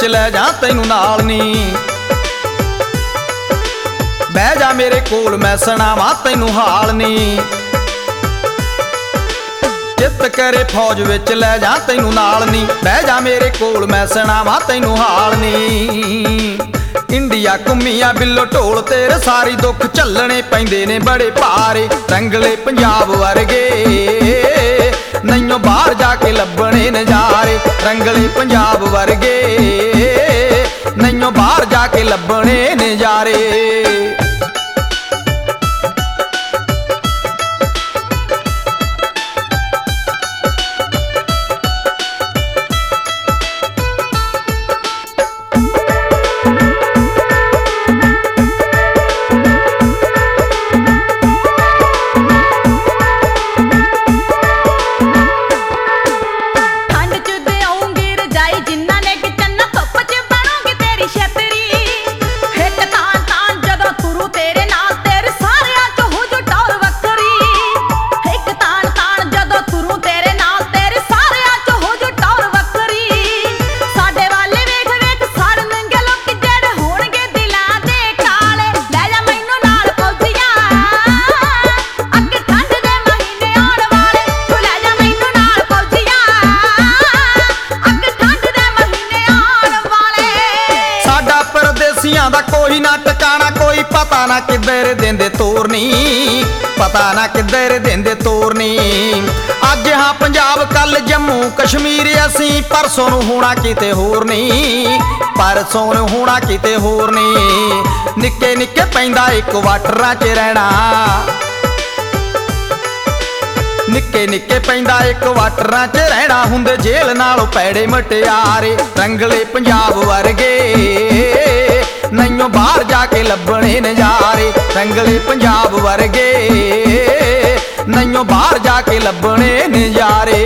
लै जा तैनू नाल नी। बह जा मेरे कोल मैं सुणावां तैनू हाल नी। चित करे फौज विच लै जा तैनू नाल नी। बह जा मेरे कोल मैं सुणावां तैनू हाल नी। इंडिया घुम्मिया बिल्लो ढोल तेरे सारी दुख झल्लने पैंदे ने बड़े भारे। रंगले पंजाब वर्गे नैयों बाहर जाके लभणे नजारे। रंगले पंजाब वर्गे नैयों बाहर जाके लभणे नजारे। दा कोई ना टकाना कोई पता ना किधर देंदे तोरनी। पता ना किधर देंदे तोरनी। अज हाँ पंजाब कल जम्मू कश्मीर असी परसों नूं होना किते होर नहीं। परसों नूं होना किते होर नहीं। निक्के निक्के पैंदा इक वाटरां च रहना। निक्के निक्के पैंदा इक वाटरां च रहना। हुंदे जेल नालों पैड़े मटियारे। रंगले पंजाब वर्गे नैयों बाहर जाके लभणे नजारे। रंगले पंजाब वर्गे नैयों बाहर जाके लभणे नजारे।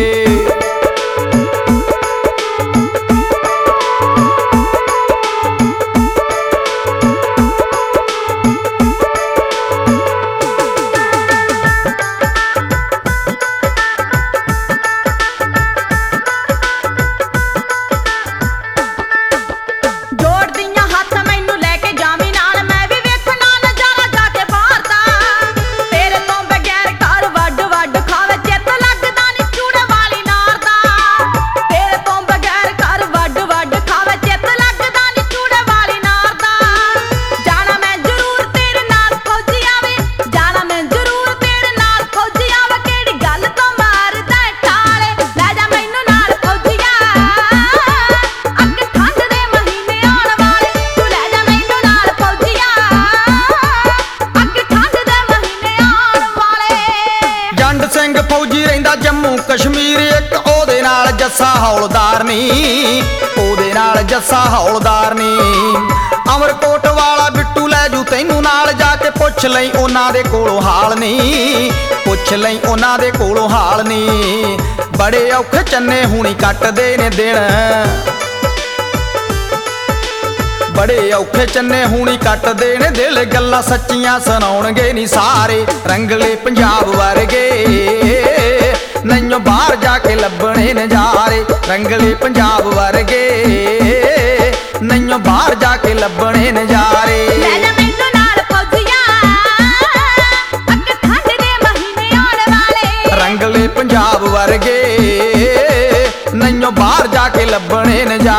फौजी रहिंदा जम्मू कश्मीर एक ओदे नाल जस्सा हौलदार नी। ओदे नाल जस्सा हौलदार नी। अमरकोट वाला बिट्टू लै जू तैनू नाल जाके पुछ लई उन्हां दे कोलों हाल नी। पुछ लई उन्हां दे कोलों हाल नी। बड़े औखे चन्ने हुणी कटदे ने दिन। बड़े औखे चन्ने हुणी कटदे ने दिल। गल्लां सच्चियां सुणाउणगे नी सारे। रंगले पंजाब वर्गे नैयों बाहर जाके लभणे नजारे। रंगले पंजाब वर्गे नैयों बाहर जाके लभणे नजारे। रंगले पंजाब वर्गे नैयों बाहर जाके लभणे नजारे।